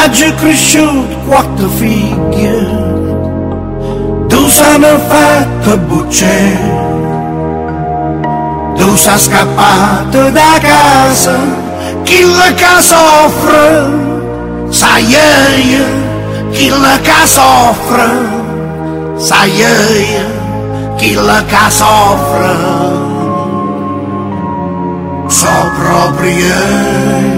già cresciuto quattro figlie, tu sono fatta bucce, tu sei scappato da casa, chi la che soffre, sai io, chi la che soffre, sai io, chi la che soffre, so proprio.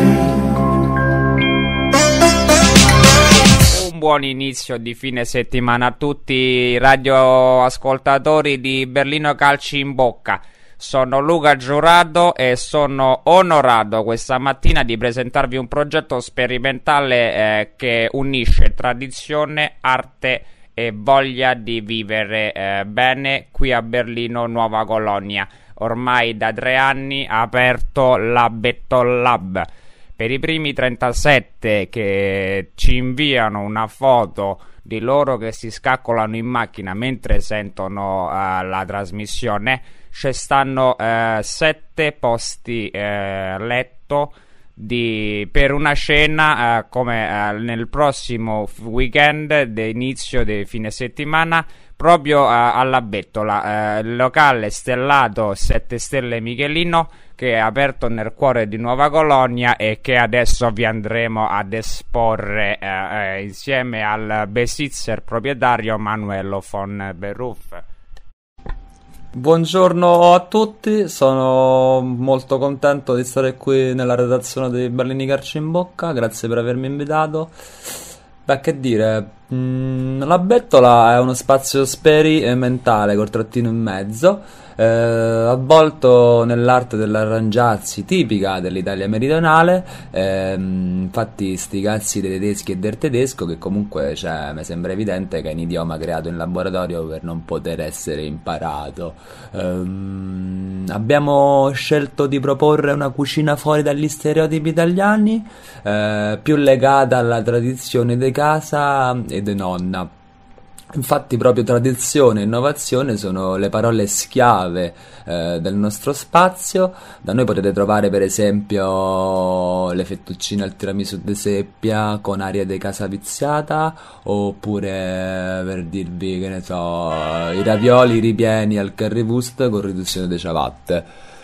Buon inizio di fine settimana a tutti i radioascoltatori di Berlino Calci in Bocca. Sono Luca Giurado e sono onorato questa mattina di presentarvi un progetto sperimentale che unisce tradizione, arte e voglia di vivere bene qui a Berlino Nuova Colonia. Ormai da 3 anni ha aperto la Battle Lab. Per i primi 37 che ci inviano una foto di loro che si scaccolano in macchina mentre sentono la trasmissione, ci stanno 7 posti letto per una cena come nel prossimo weekend d'inizio di fine settimana proprio alla Bettola, il locale stellato 7 Stelle Michelino, che è aperto nel cuore di Nuova Colonia e che adesso vi andremo ad esporre insieme al besitzer proprietario Manuelo von Beruf. Buongiorno a tutti, sono molto contento di stare qui nella redazione dei Berlini Calci in Bocca, grazie per avermi invitato. Beh, che dire, la Bettola è uno spazio sperimentale col trattino in mezzo, avvolto nell'arte dell'arrangiarsi tipica dell'Italia meridionale. Infatti sti cazzi dei tedeschi e del tedesco, che comunque mi sembra evidente che è un idioma creato in laboratorio per non poter essere imparato. Abbiamo scelto di proporre una cucina fuori dagli stereotipi italiani, più legata alla tradizione di casa e di nonna. Infatti proprio tradizione e innovazione sono le parole schiave del nostro spazio. Da noi potete trovare per esempio le fettuccine al tiramisù di seppia con aria di casa viziata, oppure per dirvi, che ne so, i ravioli ripieni al currywurst con riduzione di ciabatte.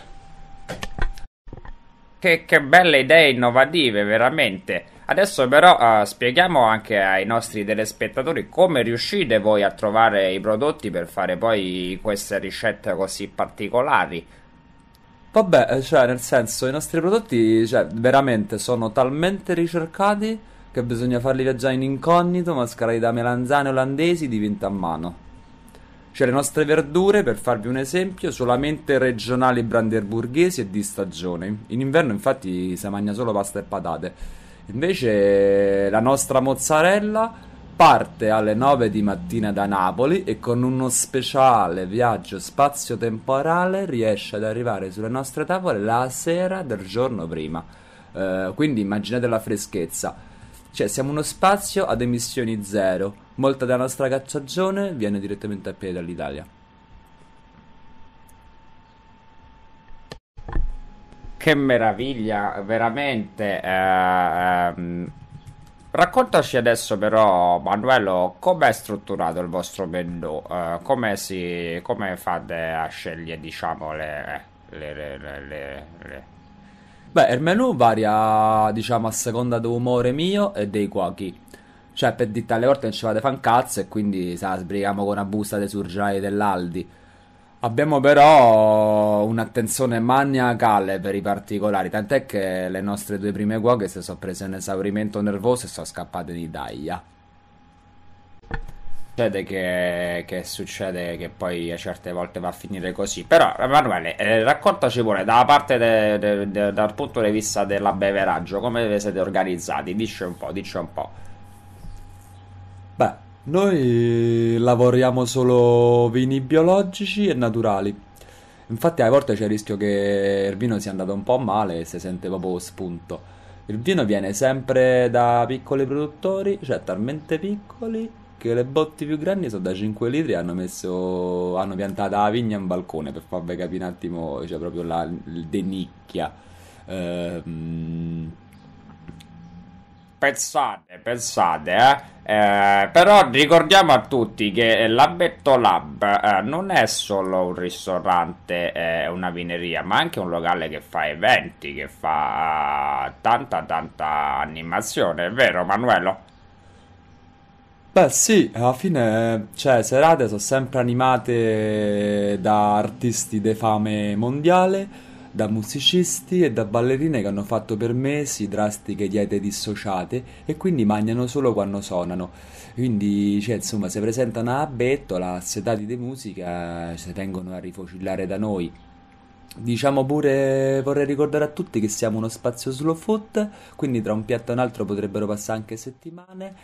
Che belle idee innovative, veramente. Adesso però spieghiamo anche ai nostri telespettatori come riuscite voi a trovare i prodotti per fare poi queste ricette così particolari. Vabbè, nel senso, i nostri prodotti, veramente sono talmente ricercati che bisogna farli viaggiare in incognito, mascherati da melanzane olandesi di vinta a mano. Le nostre verdure, per farvi un esempio, solamente regionali brandeburghesi e di stagione. In inverno infatti si mangia solo pasta e patate. Invece la nostra mozzarella parte alle 9 di mattina da Napoli e con uno speciale viaggio spazio-temporale riesce ad arrivare sulle nostre tavole la sera del giorno prima. Quindi immaginate la freschezza. Siamo uno spazio ad emissioni zero. Molta della nostra cacciagione viene direttamente a piedi dall'Italia. Che meraviglia, veramente. Raccontaci adesso però, Manuelo, com'è strutturato il vostro menù? Come fate a scegliere, diciamo, le... Beh, il menù varia, diciamo, a seconda dell'umore mio e dei cuochi. Per dite alle volte non ci fate fan cazzo e quindi sbrighiamo con una busta dei surgelati dell'Aldi. Abbiamo però un'attenzione maniacale per i particolari, tant'è che le nostre 2 prime cuoche si sono prese un esaurimento nervoso e sono scappate di Italia. Succede che poi a certe volte va a finire così. Però Emanuele, raccontaci pure dalla parte dal punto di vista dell'abbeveraggio, come vi siete organizzati? Dici un po'. Beh, noi lavoriamo solo vini biologici e naturali. Infatti a volte c'è il rischio che il vino sia andato un po' male e si sente proprio spunto. Il vino viene sempre da piccoli produttori, talmente piccoli che le botti più grandi sono da 5 litri e hanno piantato la vigna in balcone, per farvi capire un attimo, proprio la denicchia. Però ricordiamo a tutti che la Betto Lab non è solo un ristorante, una vineria, ma anche un locale che fa eventi, che fa tanta animazione, è vero Manuelo? Beh, sì, alla fine, cioè, serate sono sempre animate da artisti di fame mondiale, da musicisti e da ballerine che hanno fatto per mesi drastiche diete dissociate e quindi mangiano solo quando suonano. Quindi, cioè, insomma, se presentano a Bettola, assetati di musica, se vengono a rifocillare da noi. Diciamo pure, vorrei ricordare a tutti che siamo uno spazio slow food, quindi tra un piatto e un altro potrebbero passare anche settimane.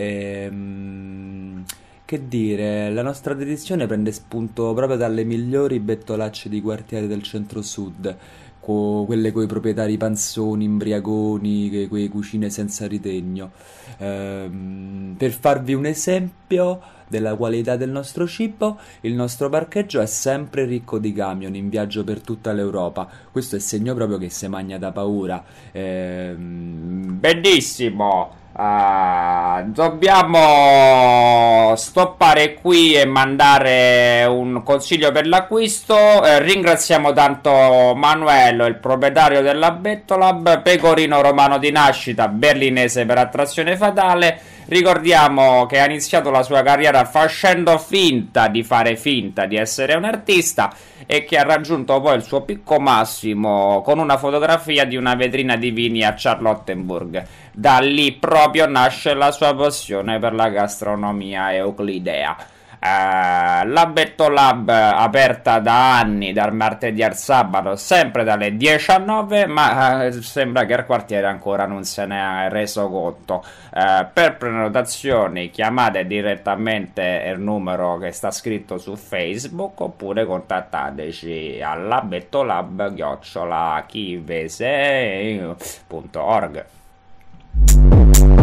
Ehm, che dire, la nostra dedizione prende spunto proprio dalle migliori bettolacce di quartiere del centro-sud, quelle coi proprietari panzoni, imbriagoni, quei cucine senza ritegno. Per farvi un esempio della qualità del nostro cibo, il nostro parcheggio è sempre ricco di camion in viaggio per tutta l'Europa. Questo è segno proprio che si magna da paura. Benissimo. Dobbiamo stoppare qui e mandare un consiglio per l'acquisto. Ringraziamo tanto Manuelo, il proprietario della Bettolab, pecorino romano di nascita, berlinese per attrazione fatale. Ricordiamo che ha iniziato la sua carriera facendo finta di fare finta di essere un artista e che ha raggiunto poi il suo picco massimo con una fotografia di una vetrina di vini a Charlottenburg. Da lì proprio nasce la sua passione per la gastronomia euclidea. La Bettolab aperta da anni, dal martedì al sabato, sempre dalle 10 a 9, ma sembra che il quartiere ancora non se ne ha reso conto. Per prenotazioni chiamate direttamente il numero che sta scritto su Facebook oppure contattateci alla bettolab@chivese.org.